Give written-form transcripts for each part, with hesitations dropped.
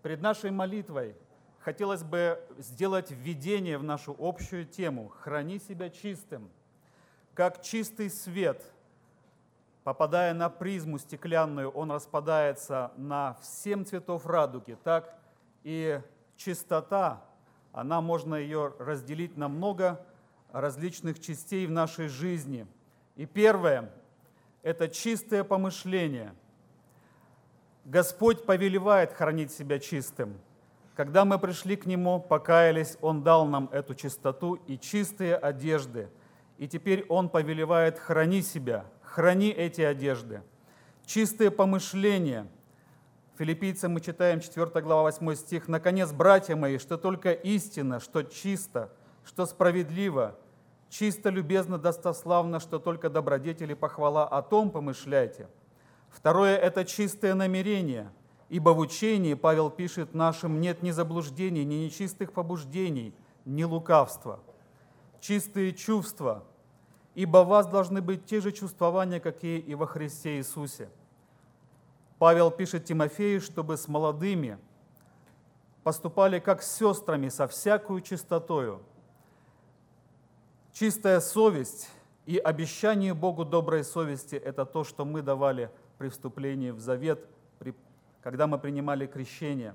Перед нашей молитвой хотелось бы сделать введение в нашу общую тему «Храни себя чистым». Как чистый свет, попадая на призму стеклянную, он распадается на 7 цветов радуги, так и чистота, можно ее разделить на много различных частей в нашей жизни. И первое – это чистое помышление. Господь повелевает хранить себя чистым. Когда мы пришли к Нему, покаялись, Он дал нам эту чистоту и чистые одежды. И теперь Он повелевает: храни себя, храни эти одежды. Чистые помышления. Филиппийцам мы читаем 4 глава 8 стих. «Наконец, братья мои, что только истина, что чисто, что справедливо, чисто, любезно, достославно, что только добродетели похвала, о том помышляйте». Второе – это чистое намерение, ибо в учении, Павел пишет, нашим нет ни заблуждений, ни нечистых побуждений, ни лукавства. Чистые чувства, ибо у вас должны быть те же чувствования, какие и во Христе Иисусе. Павел пишет Тимофею, чтобы с молодыми поступали как с сестрами, со всякую чистотою. Чистая совесть и обещание Богу доброй совести – это то, что мы давали при вступлении в завет, когда мы принимали крещение.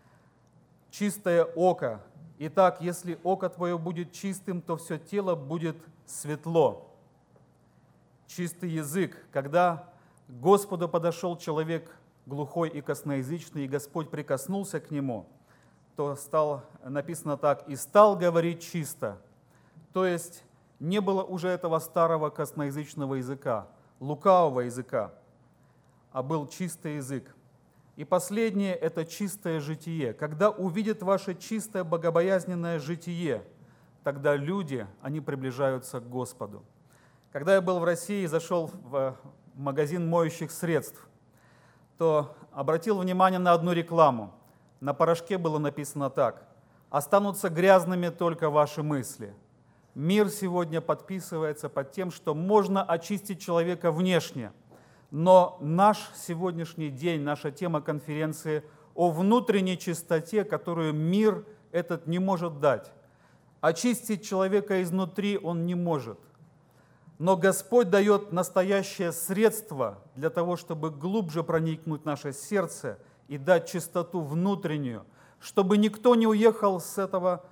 Чистое око. Итак, если око твое будет чистым, то все тело будет светло. Чистый язык. Когда к Господу подошел человек глухой и косноязычный, и Господь прикоснулся к нему, то написано так: «И стал говорить чисто». То есть не было уже этого старого косноязычного языка, лукавого языка, а был чистый язык. И последнее – это чистое житие. Когда увидят ваше чистое богобоязненное житие, тогда люди, они приближаются к Господу. Когда я был в России и зашел в магазин моющих средств, то обратил внимание на одну рекламу. На порошке было написано так: «Останутся грязными только ваши мысли». Мир сегодня подписывается под тем, что можно очистить человека внешне. Но наш сегодняшний день, наша тема конференции о внутренней чистоте, которую мир этот не может дать. Очистить человека изнутри он не может. Но Господь дает настоящее средство для того, чтобы глубже проникнуть в наше сердце и дать чистоту внутреннюю, чтобы никто не уехал с этого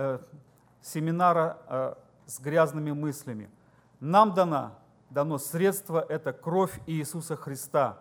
семинара с грязными мыслями. Нам дано средство – это кровь Иисуса Христа.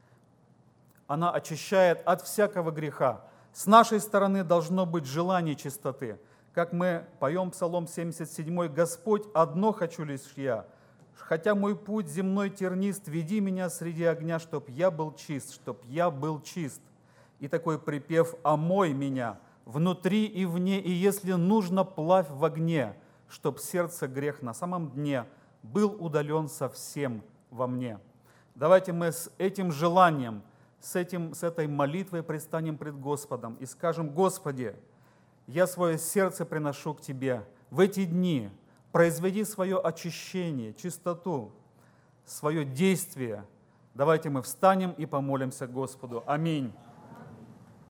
Она очищает от всякого греха. С нашей стороны должно быть желание чистоты. Как мы поем Псалом 77: «Господь, одно хочу лишь я, хотя мой путь земной тернист, веди меня среди огня, чтоб я был чист, чтоб я был чист». И такой припев: «Омой меня внутри и вне, и если нужно, плавь в огне, чтоб сердце грех на самом дне был удален совсем во мне». Давайте мы с этим желанием, с этой молитвой предстанем пред Господом и скажем: «Господи, я свое сердце приношу к Тебе в эти дни, произведи свое очищение, чистоту, свое действие». Давайте мы встанем и помолимся Господу. Аминь.